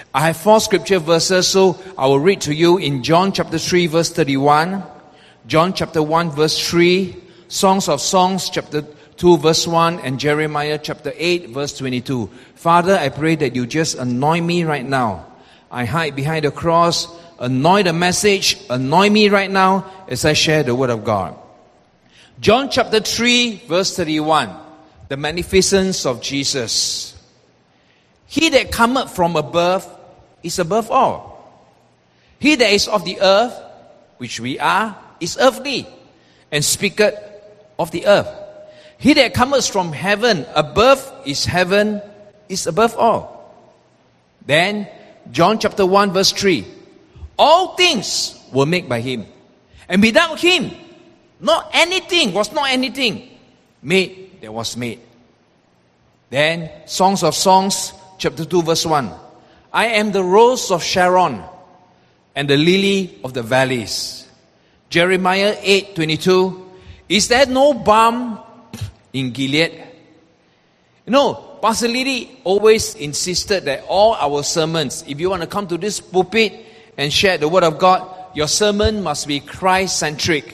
I have 4 scripture verses, so I will read to you in John chapter 3 verse 31, John chapter 1 verse 3, Songs of Songs chapter 2 verse 1, and Jeremiah chapter 8 verse 22. Father, I pray that you just anoint me right now. I hide behind the cross. Anoint the message. Anoint me right now as I share the word of God. John chapter 3 verse 31. The magnificence of Jesus. He that cometh from above is above all. He that is of the earth, which we are, is earthly, and speaketh of the earth. He that cometh from heaven, above is heaven, is above all. Then, John chapter 1 verse 3. All things were made by him. And without him, not anything made that was made. Then, Songs of Songs chapter 2 verse 1. I am the rose of Sharon and the lily of the valleys. Jeremiah 8:22. Is there no balm in Gilead? You know, Pastor Lily always insisted that all our sermons, if you want to come to this pulpit and share the word of God, your sermon must be Christ-centric.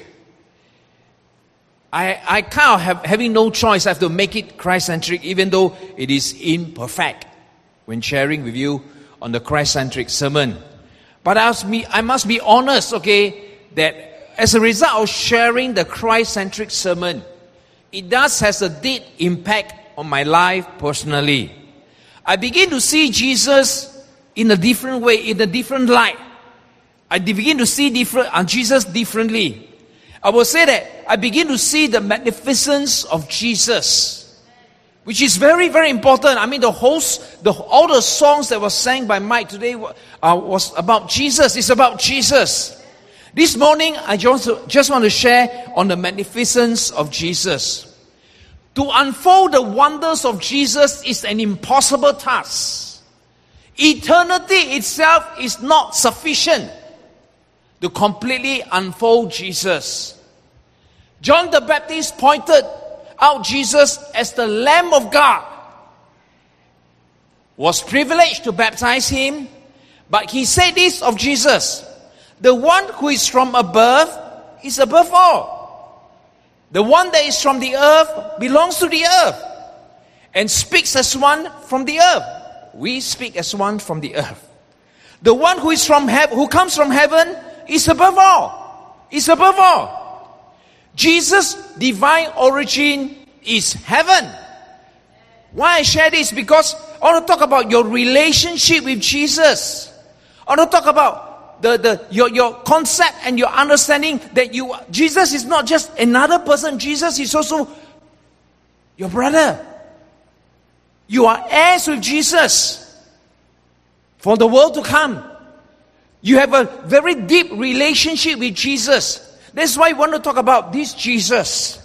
I kind of having no choice. I have to make it Christ-centric, even though it is imperfect when sharing with you on the Christ-centric sermon. But I must be honest, okay, that as a result of sharing the Christ-centric sermon, it does has a deep impact on my life personally. I begin to see Jesus in a different way, in a different light. I begin to see Jesus differently. I will say that I begin to see the magnificence of Jesus, which is very, very important. I mean, all the songs that were sang by Mike today was about Jesus. It's about Jesus. This morning, I just want to share on the magnificence of Jesus. To unfold the wonders of Jesus is an impossible task. Eternity itself is not sufficient to completely unfold Jesus. John the Baptist pointed out Jesus as the Lamb of God. Was privileged to baptize him, but he said this of Jesus: the one who is from above is above all. The one that is from the earth belongs to the earth and speaks as one from the earth. We speak as one from the earth. The one who is from who comes from heaven is above all. Is above all. Jesus' divine origin is heaven. Why I share this? Because I want to talk about your relationship with Jesus. I want to talk about your concept and your understanding that Jesus is not just another person. Jesus is also your brother. You are heirs with Jesus for the world to come. You have a very deep relationship with Jesus. That's why I want to talk about this Jesus.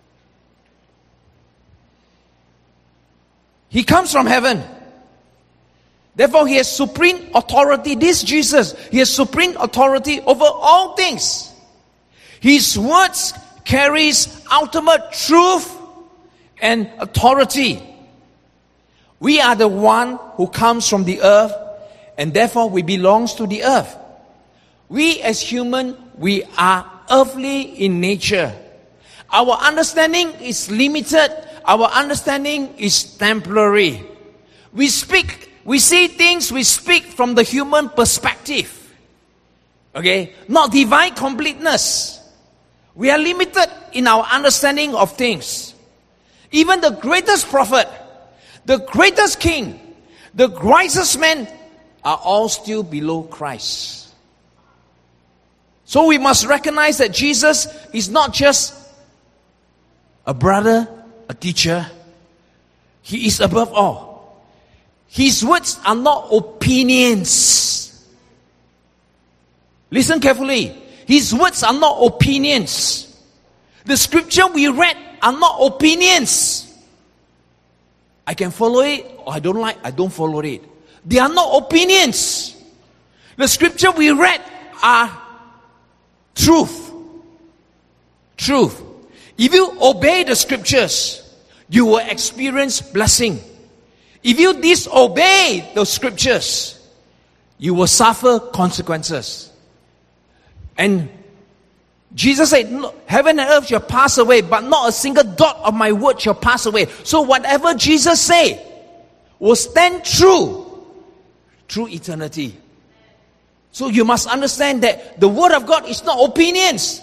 He comes from heaven. Therefore, he has supreme authority. This Jesus, he has supreme authority over all things. His words carries ultimate truth and authority. We are the one who comes from the earth, and therefore we belong to the earth. We as human, we are earthly in nature. Our understanding is limited. Our understanding is temporary. We see things, we speak from the human perspective. Okay? Not divine completeness. We are limited in our understanding of things. Even the greatest prophet, the greatest king, the wisest man are all still below Christ. So we must recognize that Jesus is not just a brother, a teacher. He is above all. His words are not opinions. Listen carefully. His words are not opinions. The scripture we read are not opinions. I can follow it or I don't follow it. They are not opinions. The scripture we read are truth. Truth. If you obey the scriptures, you will experience blessing. If you disobey the scriptures, you will suffer consequences. And Jesus said, heaven and earth shall pass away, but not a single dot of my word shall pass away. So whatever Jesus said will stand true through eternity. So you must understand that the word of God is not opinions.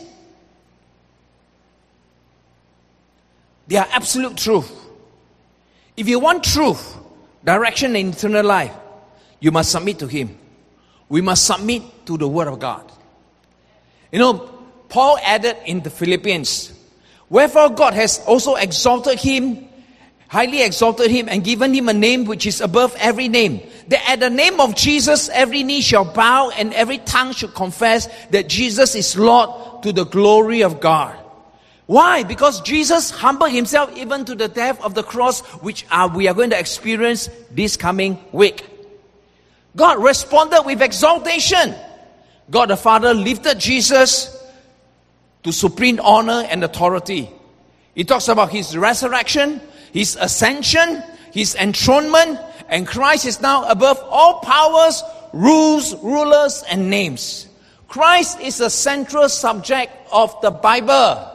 They are absolute truth. If you want truth, direction and eternal life, you must submit to Him. We must submit to the word of God. You know, Paul added in the Philippians, wherefore God has also exalted him, highly exalted him, and given him a name which is above every name, that at the name of Jesus every knee shall bow and every tongue should confess that Jesus is Lord, to the glory of God. Why? Because Jesus humbled himself even to the death of the cross, which we are going to experience this coming week. God responded with exaltation. God the Father lifted Jesus to supreme honor and authority. He talks about His resurrection, His ascension, His enthronement, and Christ is now above all powers, rules, rulers, and names. Christ is the central subject of the Bible.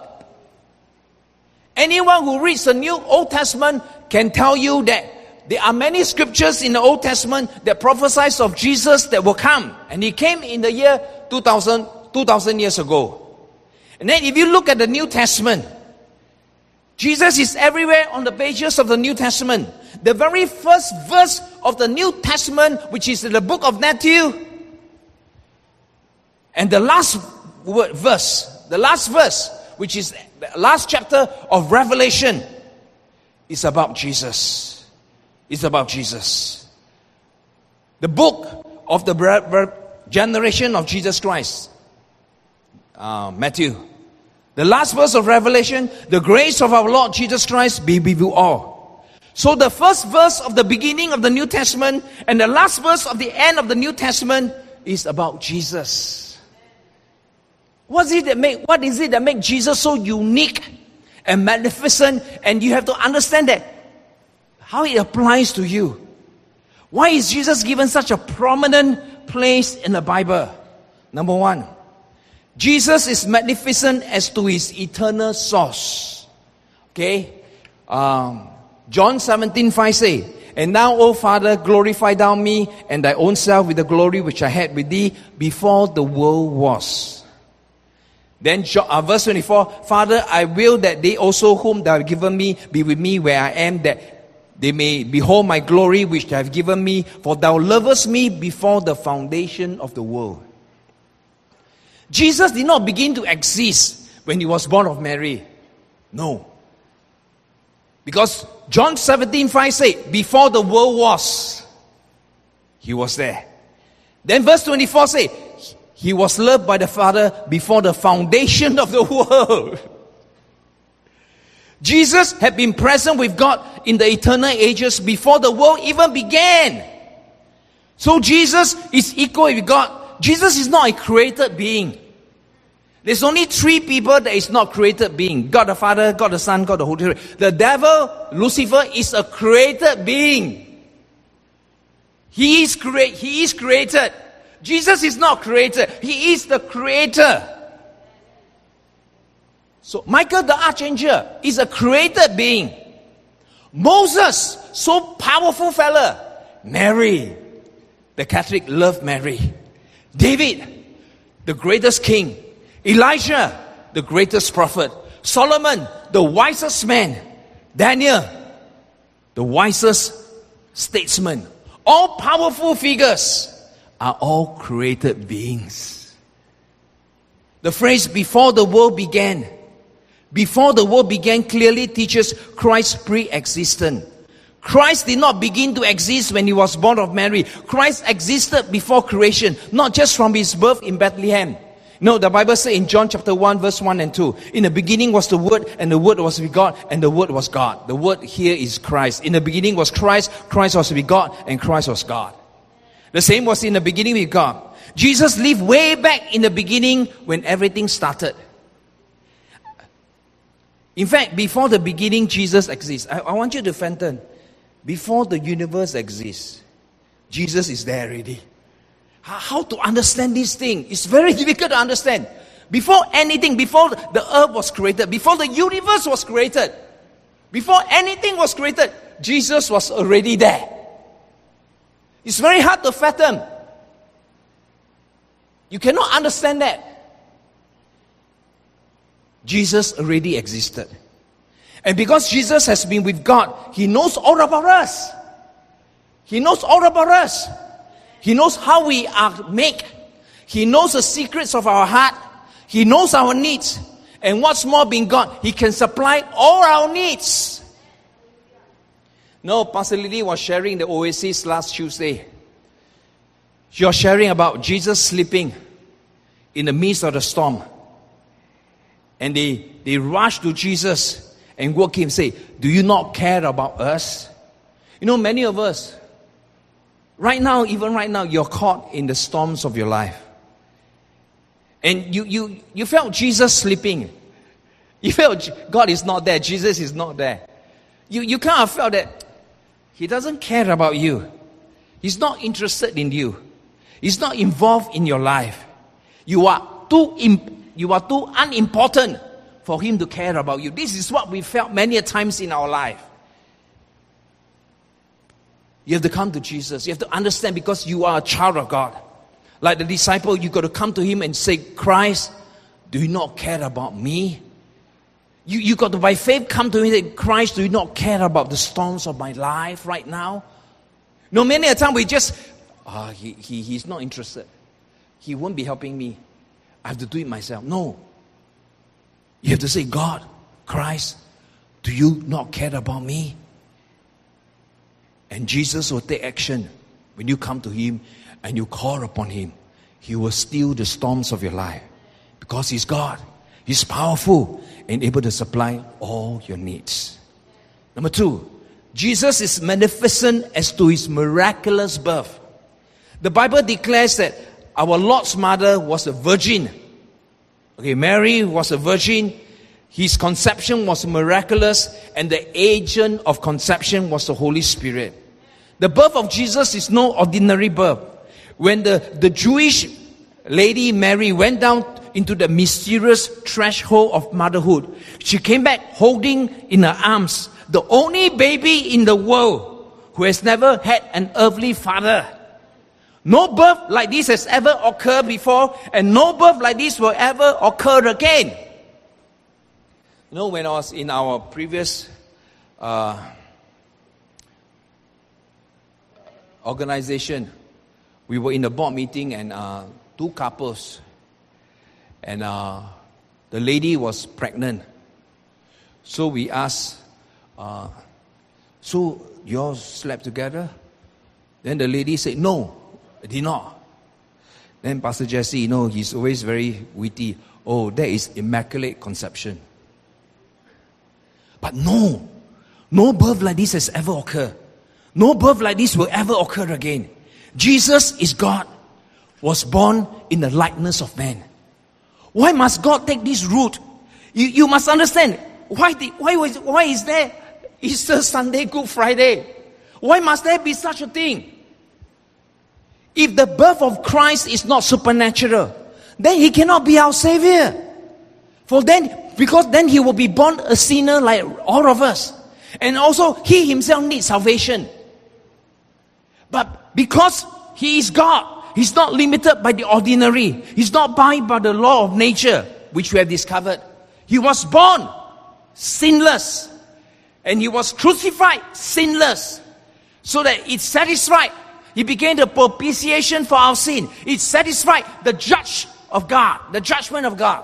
Anyone who reads the New Old Testament can tell you that there are many scriptures in the Old Testament that prophesies of Jesus that will come. And He came in the year 2000 years ago. And then if you look at the New Testament, Jesus is everywhere on the pages of the New Testament. The very first verse of the New Testament, which is in the book of Matthew, and the last verse, which is the last chapter of Revelation, is about Jesus. It's about Jesus. The book of the generation of Jesus Christ, Matthew. The last verse of Revelation, the grace of our Lord Jesus Christ be with you all. So the first verse of the beginning of the New Testament and the last verse of the end of the New Testament is about Jesus. What is it that makes Jesus so unique and magnificent? And you have to understand that how it applies to you. Why is Jesus given such a prominent place in the Bible? Number one, Jesus is magnificent as to His eternal source. Okay? John 17:5 say, and now, O Father, glorify thou me and thy own self with the glory which I had with thee before the world was. Then verse 24, Father, I will that they also whom thou hast given me be with me where I am, that they may behold my glory which thou hast given me, for thou lovest me before the foundation of the world. Jesus did not begin to exist when He was born of Mary. No. Because John 17:5 says, before the world was, He was there. Then verse 24 says, He was loved by the Father before the foundation of the world. Jesus had been present with God in the eternal ages before the world even began. So Jesus is equal with God. Jesus is not a created being. There's only three people that is not created being. God the Father, God the Son, God the Holy Spirit. The devil, Lucifer, is a created being. He is created. Jesus is not created. He is the creator. So Michael the archangel is a created being. Moses, so powerful fella. Mary, the Catholic love Mary. David, the greatest king. Elijah, the greatest prophet. Solomon, the wisest man. Daniel, the wisest statesman. All powerful figures are all created beings. The phrase before the world began clearly teaches Christ's pre-existence. Christ did not begin to exist when He was born of Mary. Christ existed before creation, not just from His birth in Bethlehem. No, the Bible says in John chapter 1 verse 1 and 2, in the beginning was the Word, and the Word was with God, and the Word was God. The Word here is Christ. In the beginning was Christ, Christ was with God, and Christ was God. The same was in the beginning with God. Jesus lived way back in the beginning when everything started. In fact, before the beginning, Jesus exists. I want you to fathom, before the universe exists, Jesus is there already. how to understand this thing. It's very difficult to understand. Before anything, before the earth was created, before the universe was created, before anything was created, Jesus was already there. It's very hard to fathom. You cannot understand that. Jesus already existed. And because Jesus has been with God, He knows all about us. He knows all about us. He knows how we are made. He knows the secrets of our heart. He knows our needs. And what's more, being God, He can supply all our needs. No, Pastor Lily was sharing the Oasis last Tuesday. She was sharing about Jesus sleeping in the midst of the storm. And they rushed to Jesus and woke him and say, do you not care about us? You know, many of us, right now, even right now, you're caught in the storms of your life. And you felt Jesus sleeping. You felt God is not there. Jesus is not there. You kind of felt that He doesn't care about you. He's not interested in you. He's not involved in your life. You are too unimportant for Him to care about you. This is what we felt many times in our life. You have to come to Jesus. You have to understand, because you are a child of God. Like the disciple, you got to come to Him and say, Christ, do you not care about me? You got to, by faith, come to Him and say, Christ, do you not care about the storms of my life right now? No, many a time we just, he's not interested. He won't be helping me. I have to do it myself. No. You have to say, God, Christ, do you not care about me? And Jesus will take action. When you come to Him and you call upon Him, He will still the storms of your life. Because He's God. He's powerful and able to supply all your needs. Number 2, Jesus is magnificent as to His miraculous birth. The Bible declares that our Lord's mother was a virgin. Okay, Mary was a virgin. His conception was miraculous, and the agent of conception was the Holy Spirit. The birth of Jesus is no ordinary birth. When the Jewish lady Mary went down into the mysterious threshold of motherhood, she came back holding in her arms the only baby in the world who has never had an earthly father. No birth like this has ever occurred before, and no birth like this will ever occur again. You know, when I was in our previous organization, we were in a board meeting, and 2 couples, and the lady was pregnant. So we asked, so you all slept together? Then the lady said, no, I did not. Then Pastor Jesse, he's always very witty. Oh, that is immaculate conception. But no birth like this has ever occurred. No birth like this will ever occur again. Jesus is God, was born in the likeness of man. Why must God take this route? You must understand, why is there Easter Sunday, Good Friday? Why must there be such a thing? If the birth of Christ is not supernatural, then He cannot be our Savior. Because then He will be born a sinner like all of us. And also, He Himself needs salvation. But because He is God, He's not limited by the ordinary. He's not bound by the law of nature, which we have discovered. He was born sinless. And He was crucified sinless. So that it satisfied. He became the propitiation for our sin. It satisfied the judgment of God.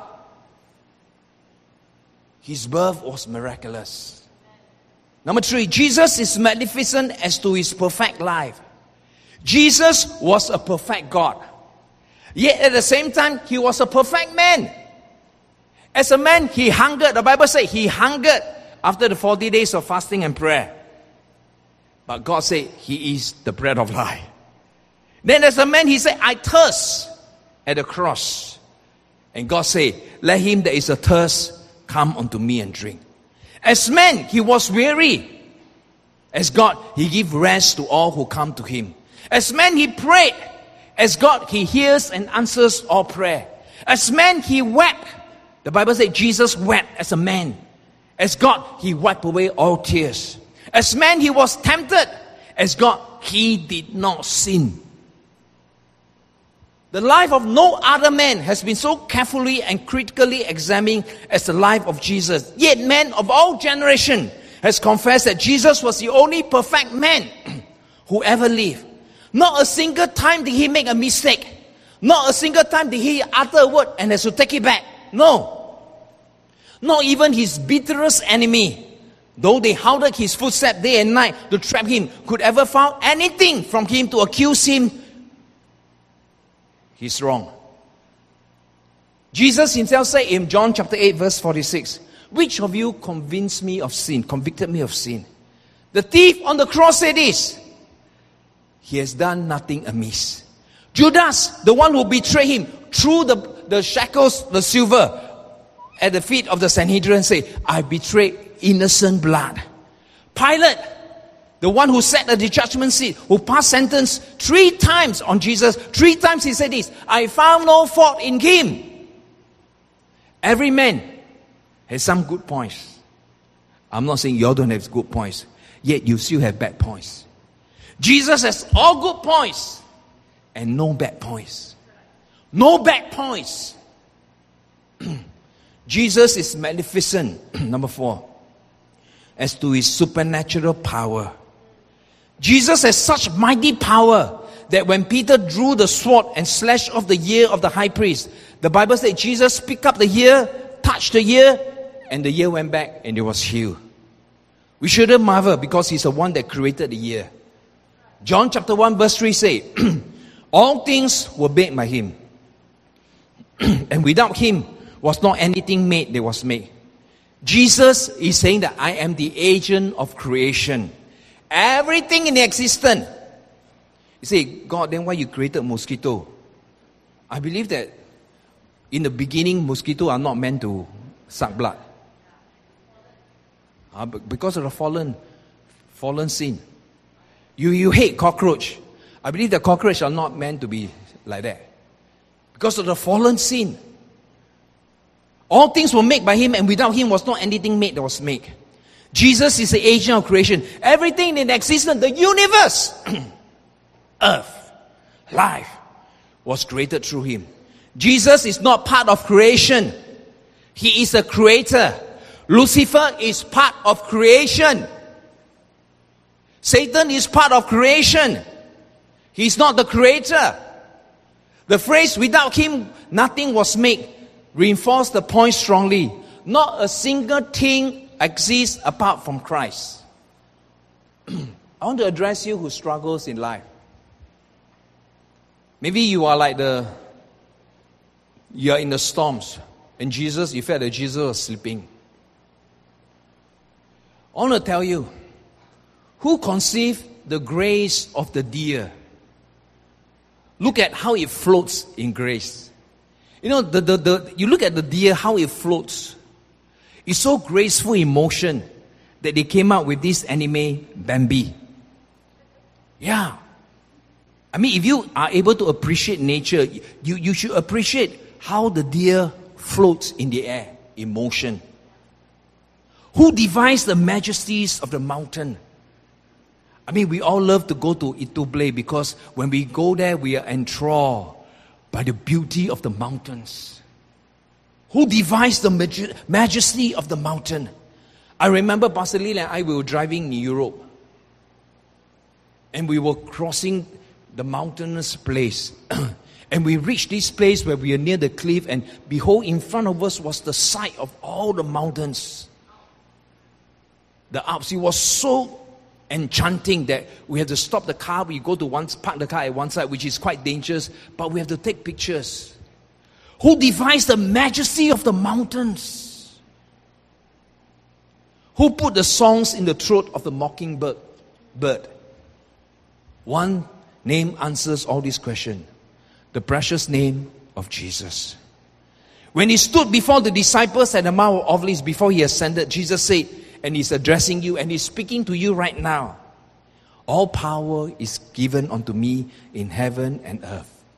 His birth was miraculous. Number 3, Jesus is magnificent as to His perfect life. Jesus was a perfect God. Yet at the same time, He was a perfect man. As a man, He hungered. The Bible says He hungered after the 40 days of fasting and prayer. But God said, He is the bread of life. Then as a man, He said, I thirst at the cross. And God said, let him that is athirst come unto me and drink. As man, He was weary. As God, He gave rest to all who come to Him. As man, He prayed. As God, He hears and answers all prayer. As man, He wept. The Bible says Jesus wept as a man. As God, He wiped away all tears. As man, He was tempted. As God, He did not sin. The life of no other man has been so carefully and critically examined as the life of Jesus. Yet man of all generation has confessed that Jesus was the only perfect man who ever lived. Not a single time did He make a mistake. Not a single time did He utter a word and has to take it back. No. Not even His bitterest enemy, though they hounded His footsteps day and night to trap Him, could ever found anything from Him to accuse Him. He's wrong. Jesus Himself said in John chapter 8 verse 46, which of you convinced me of sin, convicted me of sin? The thief on the cross said this, he has done nothing amiss. Judas, the one who betrayed Him, threw the shackles, the silver, at the feet of the Sanhedrin, say, I betrayed innocent blood. Pilate, the one who sat at the judgment seat, who passed sentence 3 times on Jesus, 3 times he said this, I found no fault in Him. Every man has some good points. I'm not saying you all don't have good points, yet you still have bad points. Jesus has all good points and no bad points. No bad points. Jesus is magnificent. Number 4, as to His supernatural power. Jesus has such mighty power that when Peter drew the sword and slashed off the ear of the high priest, the Bible says Jesus picked up the ear, touched the ear, and the ear went back and it was healed. We shouldn't marvel because He's the one that created the ear. John chapter 1 verse 3 say, all things were made by Him. And without Him was not anything made that was made. Jesus is saying that I am the agent of creation. Everything in existence. You say, God, then why you created mosquito? I believe that in the beginning, mosquitoes are not meant to suck blood. Because of the fallen sin. You hate cockroach. I believe that cockroach are not meant to be like that. Because of the fallen sin. All things were made by Him, and without Him was not anything made that was made. Jesus is the agent of creation. Everything in existence, the universe, earth, life, was created through Him. Jesus is not part of creation. He is a creator. Lucifer is part of creation. Satan is part of creation. He's not the creator. The phrase, without Him, nothing was made, reinforce the point strongly. Not a single thing exists apart from Christ. I want to address you who struggles in life. Maybe you are like you are in the storms, and you felt that Jesus was sleeping. I want to tell you, who conceived the grace of the deer? Look at how it floats in grace. You know, you look at the deer, how it floats. It's so graceful in motion that they came out with this anime, Bambi. Yeah. I mean, if you are able to appreciate nature, you should appreciate how the deer floats in the air, in motion. Who devised the majesties of the mountain? I mean, we all love to go to Ituble because when we go there, we are enthralled by the beauty of the mountains. Who devised the majesty of the mountain? I remember Pastor Lee and I were driving in Europe. And we were crossing the mountainous place. And we reached this place where we are near the cliff. And behold, in front of us was the sight of all the mountains. The Alps. It was so enchanting that we had to stop the car. We go to park the car at one side, which is quite dangerous. But we have to take pictures. Who devised the majesty of the mountains? Who put the songs in the throat of the mockingbird? One name answers all these questions. The precious name of Jesus. When He stood before the disciples at the Mount of Olives before He ascended, Jesus said, and He's addressing you and He's speaking to you right now. All power is given unto me in heaven and earth.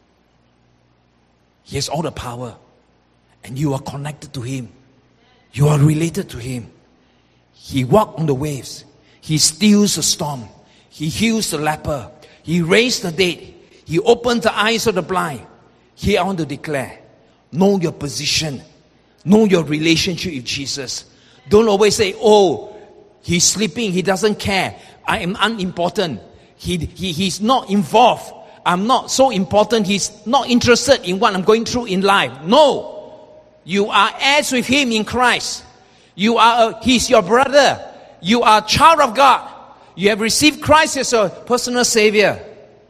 He has all the power. And you are connected to Him. You are related to Him. He walked on the waves. He stills the storm. He heals the leper. He raised the dead. He opened the eyes of the blind. Here I want to declare, know your position. Know your relationship with Jesus. Don't always say, oh, He's sleeping. He doesn't care. I am unimportant. He's not involved. I'm not so important. He's not interested in what I'm going through in life. No. You are heirs with Him in Christ. He's your brother. You are a child of God. You have received Christ as your personal Savior.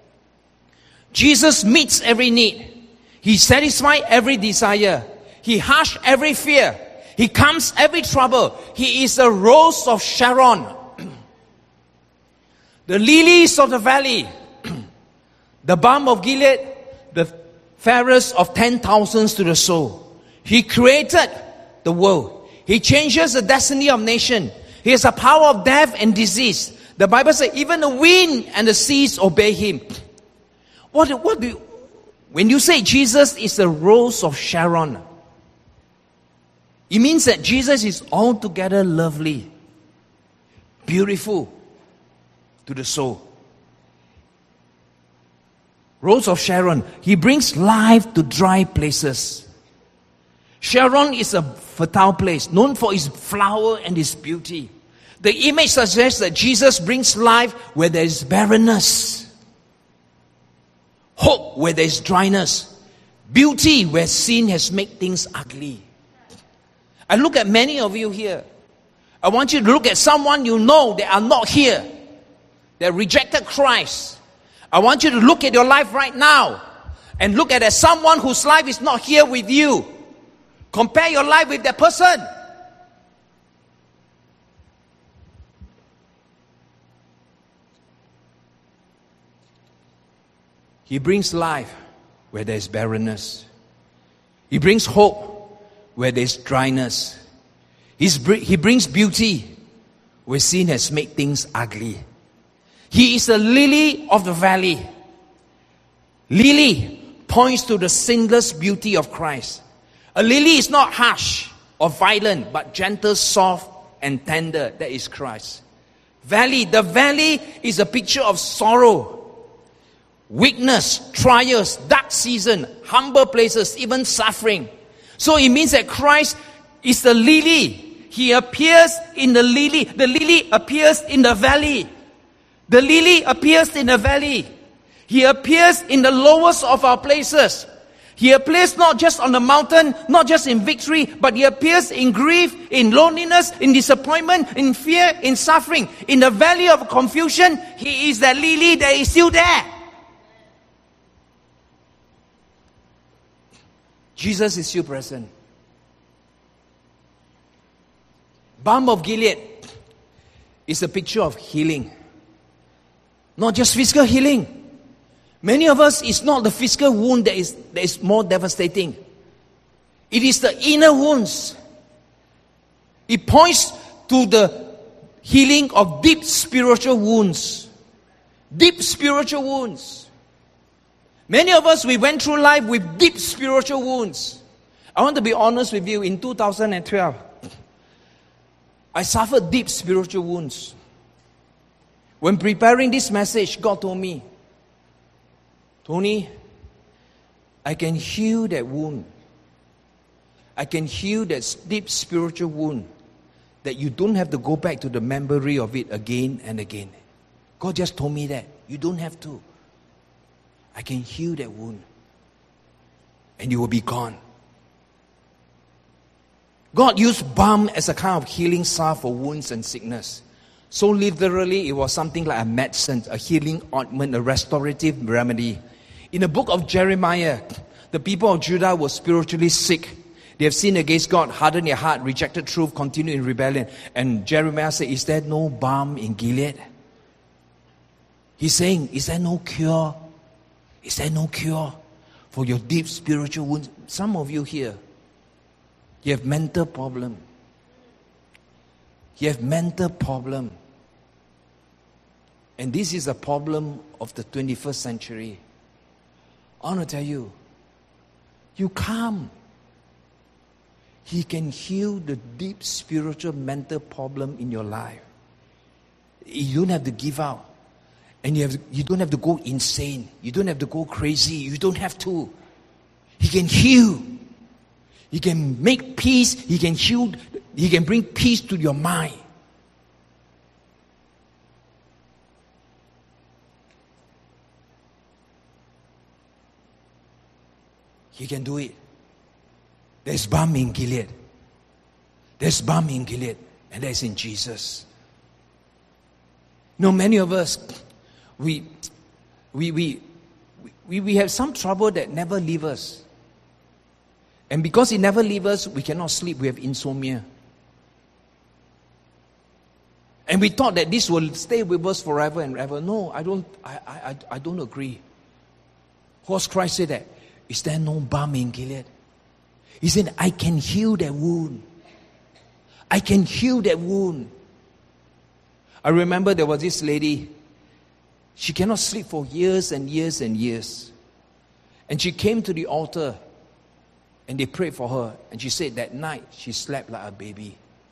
Jesus meets every need. He satisfies every desire. He hushes every fear. He calms every trouble. He is the rose of Sharon. The lilies of the valley. The balm of Gilead. The fairest of 10,000s to the soul. He created the world. He changes the destiny of nation. He has the power of death and disease. The Bible says even the wind and the seas obey Him. When you say Jesus is the rose of Sharon, it means that Jesus is altogether lovely, beautiful to the soul. Rose of Sharon, He brings life to dry places. Sharon is a fertile place, known for its flower and its beauty. The image suggests that Jesus brings life where there is barrenness, hope where there is dryness, beauty where sin has made things ugly. I look at many of you here. I want you to look at someone you know that are not here. They rejected Christ. I want you to look at your life right now and look at someone whose life is not here with you. Compare your life with that person. He brings life where there is barrenness. He brings hope where there is dryness. He brings beauty where sin has made things ugly. He is the lily of the valley. Lily points to the sinless beauty of Christ. A lily is not harsh or violent, but gentle, soft, and tender. That is Christ. Valley. The valley is a picture of sorrow, weakness, trials, dark season, humble places, even suffering. So it means that Christ is the lily. He appears in the lily. The lily appears in the valley. The lily appears in the valley. He appears in the lowest of our places. He appears not just on the mountain, not just in victory, but He appears in grief, in loneliness, in disappointment, in fear, in suffering. In the valley of confusion, He is that lily that is still there. Jesus is still present. Balm of Gilead is a picture of healing. Not just physical healing. Many of us, it's not the physical wound that is more devastating. It is the inner wounds. It points to the healing of deep spiritual wounds. Deep spiritual wounds. Many of us, we went through life with deep spiritual wounds. I want to be honest with you. In 2012, I suffered deep spiritual wounds. When preparing this message, God told me, Tony, I can heal that wound. I can heal that deep spiritual wound that you don't have to go back to the memory of it again and again. God just told me that. You don't have to. I can heal that wound. And you will be gone. God used balm as a kind of healing salve for wounds and sickness. So literally, it was something like a medicine, a healing ointment, a restorative remedy. In the book of Jeremiah, the people of Judah were spiritually sick. They have sinned against God, hardened their heart, rejected truth, continued in rebellion. And Jeremiah said, is there no balm in Gilead? He's saying, is there no cure? Is there no cure for your deep spiritual wounds? Some of you here, you have mental problem. You have mental problem. And this is a problem of the 21st century. I want to tell you, You come. He can heal the deep spiritual, mental problem in your life. You don't have to give up. And you don't have to go insane. You don't have to go crazy. You don't have to. He can heal. He can make peace. He can heal. He can bring peace to your mind. He can do it. There's balm in Gilead. There's balm in Gilead. And that's in Jesus. Many of us, we have some trouble that never leave us. And because it never leaves us, we cannot sleep. We have insomnia. And we thought that this will stay with us forever and ever. No, I don't agree. Because Christ said that. Is there no balm in Gilead? He said, I can heal that wound. I can heal that wound. I remember there was this lady. She cannot sleep for years and years and years. And she came to the altar and they prayed for her. And she said that night she slept like a baby.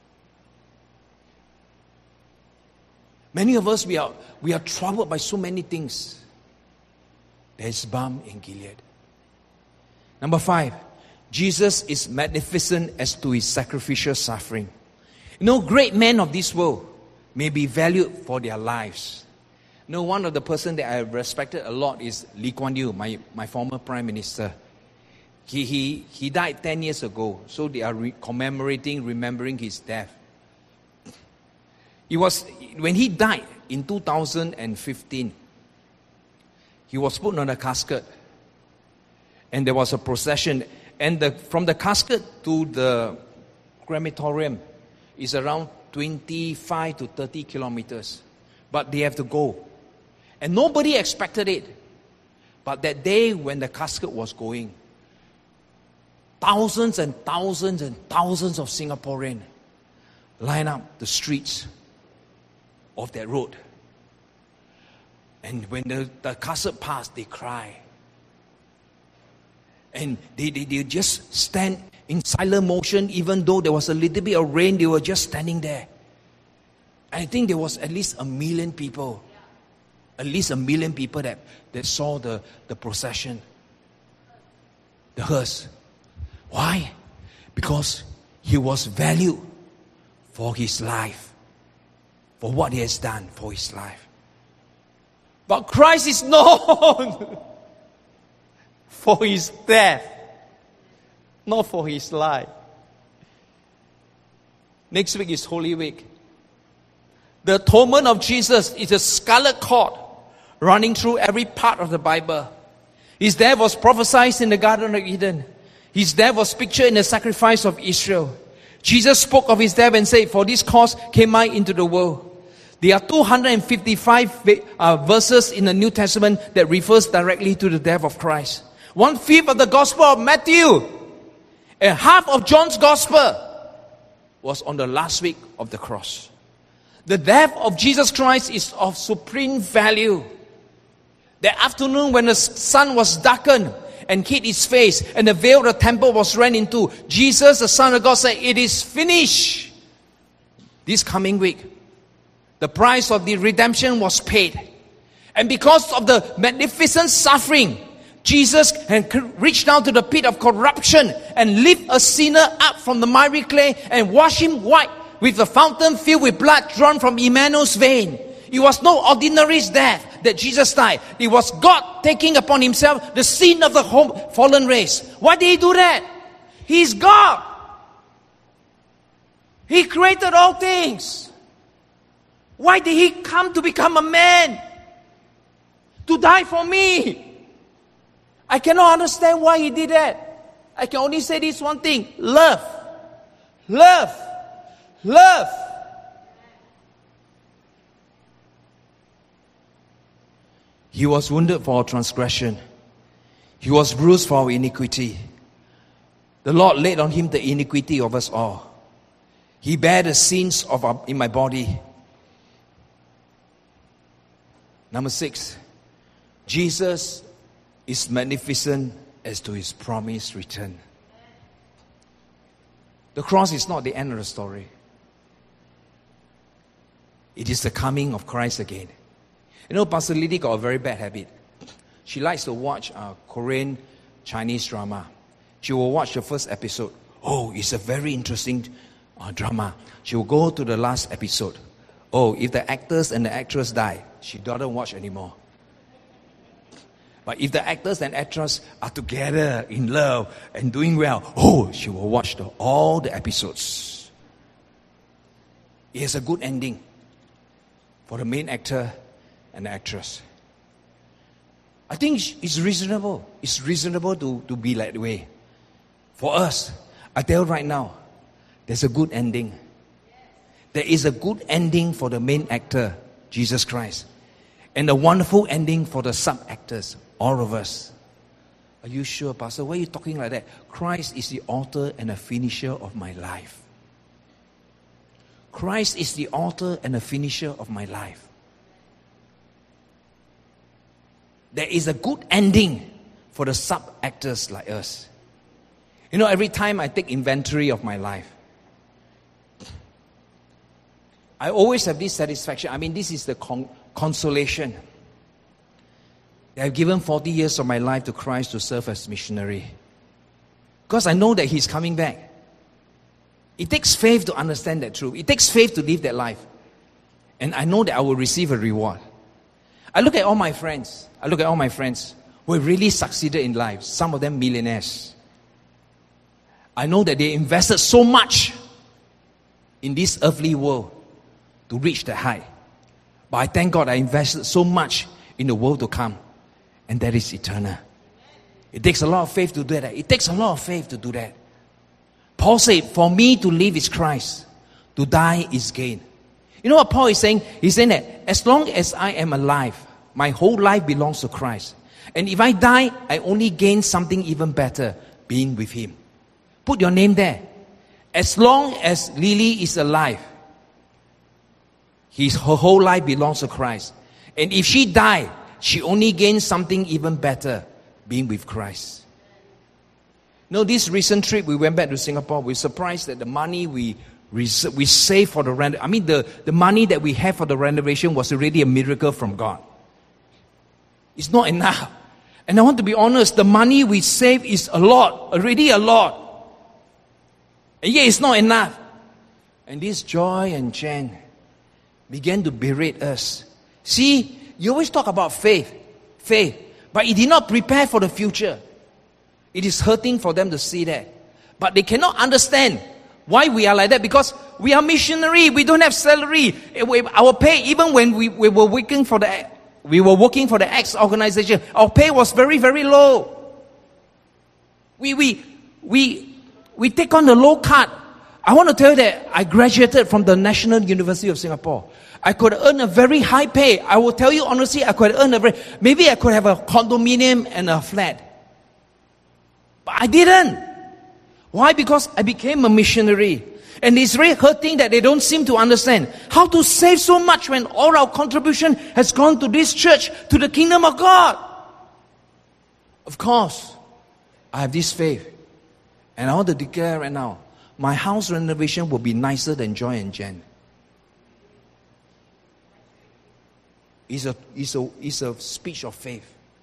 Many of us, we are troubled by so many things. There's balm in Gilead. Number 5, Jesus is magnificent as to his sacrificial suffering. Great men of this world may be valued for their lives. One of the person that I respected a lot is Lee Kuan Yew, my former prime minister. He died 10 years ago, so they are remembering his death. When he died in 2015, he was put on a casket. And there was a procession. And from the casket to the crematorium is around 25 to 30 kilometers. But they have to go. And nobody expected it. But that day when the casket was going, thousands and thousands and thousands of Singaporeans line up the streets of that road. And when the casket passed, they cry. And they just stand in silent motion, even though there was a little bit of rain, they were just standing there. And I think there was at least 1 million people. At least 1 million people that saw the procession. The hearse. Why? Because he was valued for his life. For what he has done for his life. But Christ is known for his death, not for his life. Next week is Holy Week. The atonement of Jesus is a scarlet cord running through every part of the Bible. His death was prophesied in the Garden of Eden. His death was pictured in the sacrifice of Israel. Jesus spoke of his death and said, for this cause came I into the world. There are 255 verses in the New Testament that refers directly to the death of Christ. 1/5 of the Gospel of Matthew and half of John's Gospel was on the last week of the cross. The death of Jesus Christ is of supreme value. That afternoon when the sun was darkened and hid his face and the veil of the temple was rent into, Jesus, the Son of God, said, it is finished. This coming week, the price of the redemption was paid. And because of the magnificent suffering, Jesus had reached down to the pit of corruption and lift a sinner up from the miry clay and wash him white with a fountain filled with blood drawn from Emmanuel's vein. It was no ordinary death that Jesus died. It was God taking upon himself the sin of the whole fallen race. Why did he do that? He is God. He created all things. Why did he come to become a man? To die for me. I cannot understand why he did that. I can only say this one thing. Love. Love. Love. He was wounded for our transgression. He was bruised for our iniquity. The Lord laid on him the iniquity of us all. He bare the sins in my body. Number 6. Jesus is magnificent as to his promised return. The cross is not the end of the story. It is the coming of Christ again. You know, Pastor Lily got a very bad habit. She likes to watch Korean Chinese drama. She will watch the first episode. Oh, it's a very interesting drama. She will go to the last episode. Oh, if the actors and the actress die, she doesn't watch anymore. But if the actors and actress are together in love and doing well, oh, she will watch all the episodes. It has a good ending for the main actor and the actress. I think it's reasonable. It's reasonable to be that way. For us, I tell you right now, there's a good ending. There is a good ending for the main actor, Jesus Christ. And a wonderful ending for the sub-actors, all of us. Are you sure, Pastor? Why are you talking like that? Christ is the author and the finisher of my life. Christ is the author and the finisher of my life. There is a good ending for the sub-actors like us. You know, every time I take inventory of my life, I always have this satisfaction. I mean, this is the consolation. I've given 40 years of my life to Christ to serve as missionary. Because I know that He's coming back. It takes faith to understand that truth. It takes faith to live that life. And I know that I will receive a reward. I look at all my friends. Who have really succeeded in life. Some of them millionaires. I know that they invested so much in this earthly world to reach the height. But I thank God I invested so much in the world to come. And that is eternal. It takes a lot of faith to do that. It takes a lot of faith to do that. Paul said, for me to live is Christ. To die is gain. You know what Paul is saying? He's saying that as long as I am alive, my whole life belongs to Christ. And if I die, I only gain something even better, being with Him. Put your name there. As long as Lily is alive, her whole life belongs to Christ. And if she died, she only gains something even better, being with Christ. You know, this recent trip, we went back to Singapore. We were surprised that the money we saved for the the money that we have for the renovation was already a miracle from God. It's not enough. And I want to be honest, the money we save is already a lot. And yet it's not enough. And this Joy and Jen began to berate us. See, you always talk about faith, but it did not prepare for the future. It is hurting for them to see that. But they cannot understand why we are like that, because we are missionary. We don't have salary. Our pay, even when we were working for the Acts organization, our pay was very, very low. We take on the low card. I want to tell you that I graduated from the National University of Singapore. I could earn a very high pay. I will tell you honestly, I could earn maybe I could have a condominium and a flat. But I didn't. Why? Because I became a missionary. And it's very hurting that they don't seem to understand how to save so much when all our contribution has gone to this church, to the kingdom of God. Of course, I have this faith. And I want to declare right now, my house renovation will be nicer than Joy and Jen. It's a speech of faith.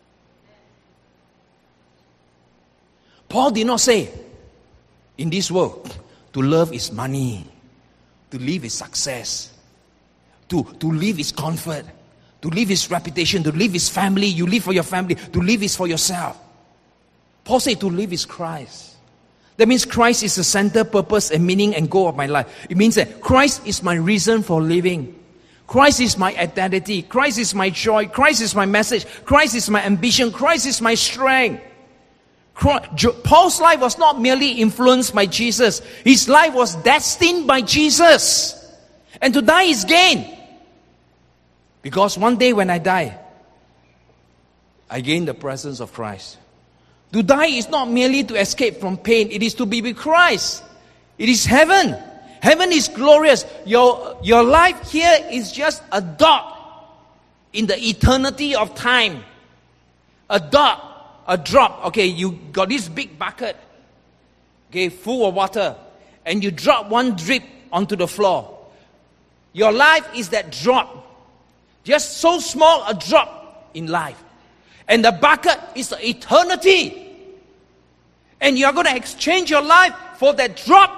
Paul did not say, in this world, to love is money, to live is success, to live is comfort, to live is reputation, to live is family. You live for your family, to live is for yourself. Paul said to live is Christ. That means Christ is the center, purpose, and meaning and goal of my life. It means that Christ is my reason for living. Christ is my identity. Christ is my joy. Christ is my message. Christ is my ambition. Christ is my strength. Paul's life was not merely influenced by Jesus. His life was destined by Jesus. And to die is gain. Because one day when I die, I gain the presence of Christ. To die is not merely to escape from pain. It is to be with Christ. It is heaven. Heaven is glorious. Your life here is just a dot in the eternity of time. A dot. a drop. Okay, you got this big bucket, okay, full of water, and you drop one drip onto the floor. Your life is that drop. Just so small a drop in life. And the bucket is the eternity. And you're going to exchange your life for that drop.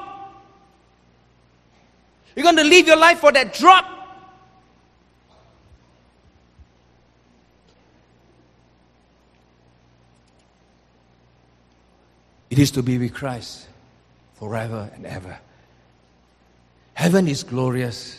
You're going to live your life for that drop. It is to be with Christ forever and ever. Heaven is glorious.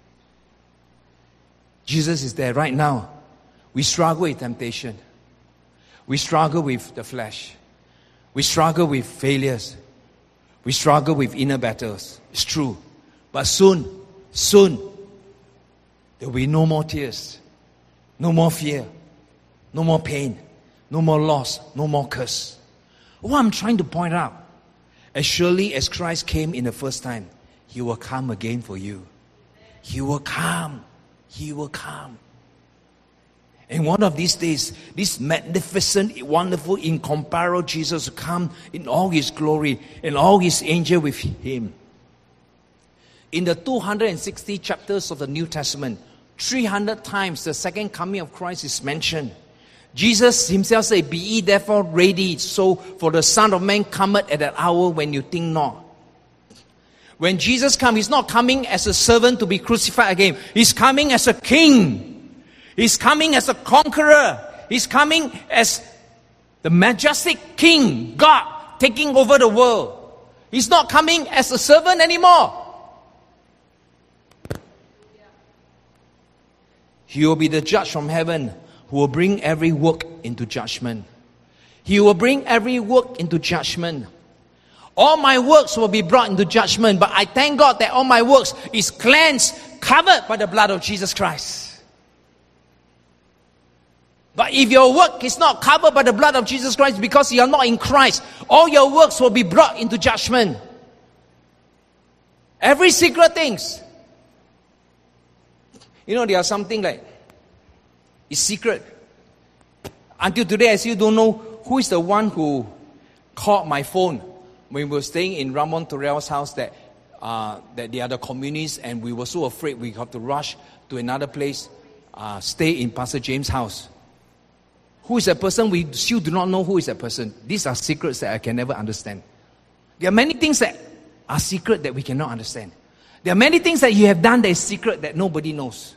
Jesus is there right now. We struggle with temptation. We struggle with the flesh. We struggle with failures. We struggle with inner battles. It's true. But soon, there will be no more tears, no more fear, no more pain, no more loss, no more curse. What I'm trying to point out, as surely as Christ came in the first time, He will come again for you. He will come. He will come. And one of these days, this magnificent, wonderful, incomparable Jesus will come in all His glory and all His angels with Him. In the 260 chapters of the New Testament, 300 times the second coming of Christ is mentioned. Jesus Himself said, "Be ye therefore ready, so for the Son of Man cometh at that hour when you think not." When Jesus comes, He's not coming as a servant to be crucified again. He's coming as a king. He's coming as a conqueror. He's coming as the majestic king, God, taking over the world. He's not coming as a servant anymore. He will be the judge from heaven who will bring every work into judgment. He will bring every work into judgment. All my works will be brought into judgment, but I thank God that all my works is cleansed, covered by the blood of Jesus Christ. But if your work is not covered by the blood of Jesus Christ because you are not in Christ, all your works will be brought into judgment. Every secret things. You know, there are something like, it's secret. Until today, I still don't know who is the one who called my phone when we were staying in Ramon Torrell's house that they are the communists, and we were so afraid we have to rush to another place, stay in Pastor James' house. Who is that person? We still do not know who is that person. These are secrets that I can never understand. There are many things that are secret that we cannot understand. There are many things that you have done that is secret that nobody knows.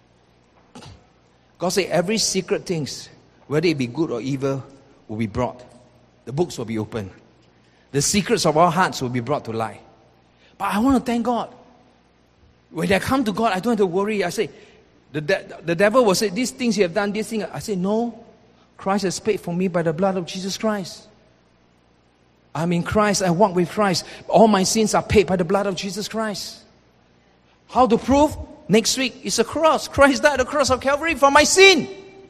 God said every secret things, whether it be good or evil, will be brought. The books will be opened. The secrets of our hearts will be brought to light. But I want to thank God. When I come to God, I don't have to worry. I say, the devil will say, these things you have done, these things. I say, no. Christ has paid for me by the blood of Jesus Christ. I'm in Christ. I walk with Christ. All my sins are paid by the blood of Jesus Christ. How to prove? Next week is a cross. Christ died on the cross of Calvary for my sin.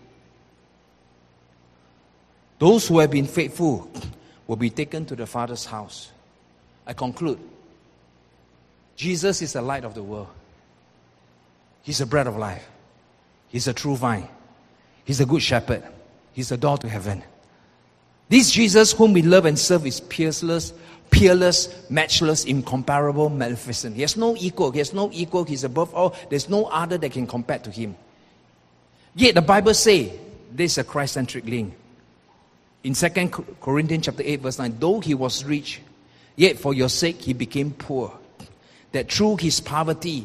Those who have been faithful will be taken to the Father's house. I conclude. Jesus is the light of the world. He's the bread of life. He's the true vine. He's the good shepherd. He's the door to heaven. This Jesus whom we love and serve is peerless, matchless, incomparable, magnificent. He has no equal. He has no equal. He's above all. There's no other that can compare to Him. Yet the Bible says this is a Christ-centric link. In 2 Corinthians chapter 8 verse 9, though He was rich, yet for your sake He became poor, that through His poverty,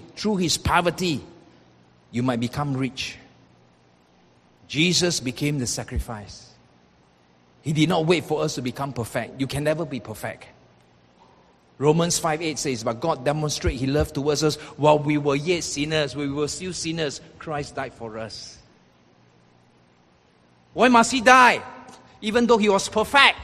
you might become rich. Jesus became the sacrifice. He did not wait for us to become perfect. You can never be perfect. Romans 5:8 says, but God demonstrated His love towards us while we were yet sinners. We were still sinners. Christ died for us. Why must He die? Even though He was perfect.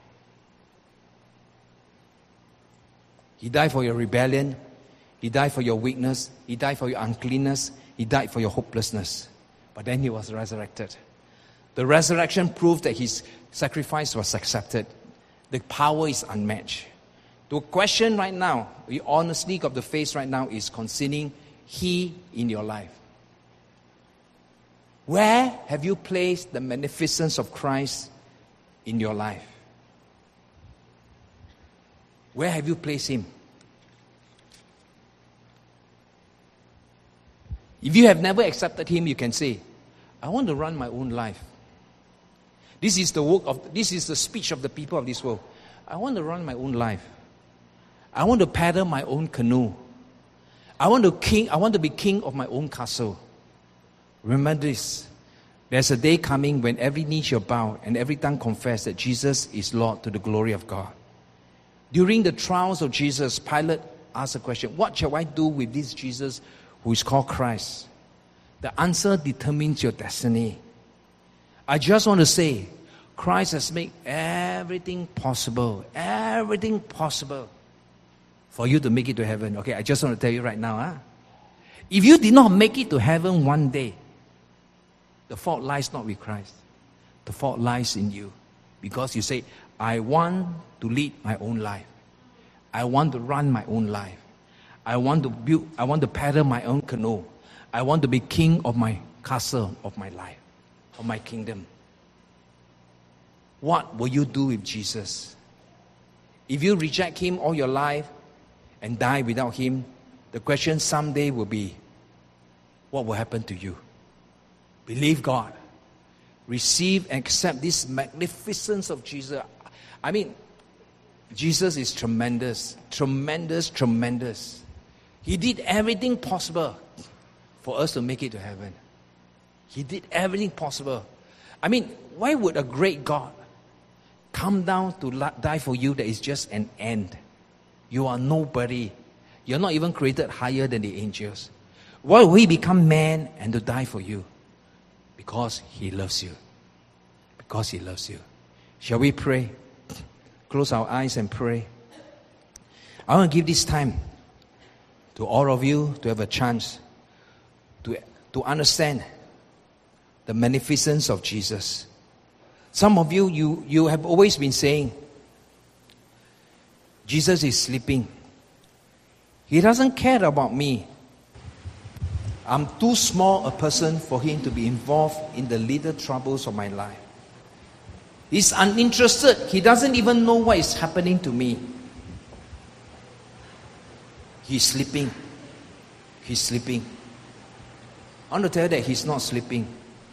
He died for your rebellion. He died for your weakness. He died for your uncleanness. He died for your hopelessness. But then He was resurrected. The resurrection proved that His sacrifice was accepted. The power is unmatched. The question right now, we honestly got the face right now, is concerning He in your life. Where have you placed the magnificence of Christ in your life? Where have you placed Him? If you have never accepted Him, you can say, I want to run my own life. This is the speech of the people of this world. I want to run my own life. I want to paddle my own canoe. I want to be king of my own castle. Remember this. There's a day coming when every knee shall bow and every tongue confess that Jesus is Lord to the glory of God. During the trials of Jesus, Pilate asked a question, what shall I do with this Jesus who is called Christ? The answer determines your destiny. I just want to say, Christ has made everything possible for you to make it to heaven. Okay, I just want to tell you right now. If you did not make it to heaven one day, the fault lies not with Christ. The fault lies in you. Because you say, I want to lead my own life. I want to run my own life. I want to paddle my own canoe. I want to be king of my castle, of my life, of my kingdom. What will you do with Jesus? If you reject Him all your life and die without Him, the question someday will be, what will happen to you? Believe God. Receive and accept this magnificence of Jesus. I mean, Jesus is tremendous, tremendous, tremendous. He did everything possible for us to make it to heaven. He did everything possible. I mean, why would a great God come down to die for you that is just an ant? You are nobody. You're not even created higher than the angels. Why will He become man and to die for you? Because He loves you. Because He loves you. Shall we pray? Close our eyes and pray. I want to give this time to all of you to have a chance to understand the magnificence of Jesus. Some of you have always been saying, Jesus is sleeping. He doesn't care about me. I'm too small a person for Him to be involved in the little troubles of my life. He's uninterested. He doesn't even know what is happening to me. He's sleeping. He's sleeping. I want to tell you that He's not sleeping.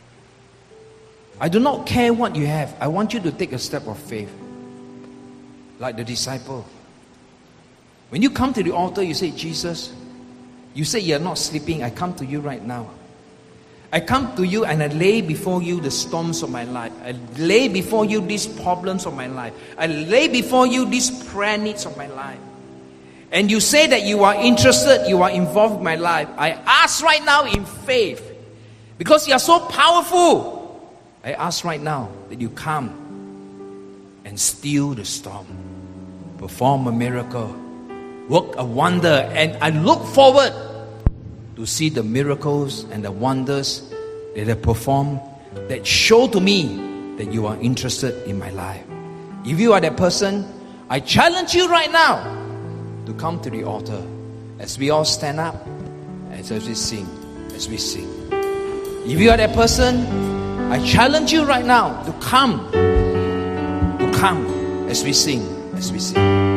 I do not care what you have. I want you to take a step of faith. Like the disciple. When you come to the altar, you say, Jesus, you say you're not sleeping. I come to you right now. I come to you and I lay before you the storms of my life. I lay before you these problems of my life. I lay before you these prayer needs of my life. And you say that you are interested, you are involved in my life. I ask right now in faith, because you are so powerful, I ask right now that you come and still the storm, perform a miracle, work a wonder, and I look forward to see the miracles and the wonders that are performed that show to me that you are interested in my life. If you are that person, I challenge you right now to come to the altar as we all stand up, as we sing, as we sing. If you are that person, I challenge you right now to come as we sing, as we sing.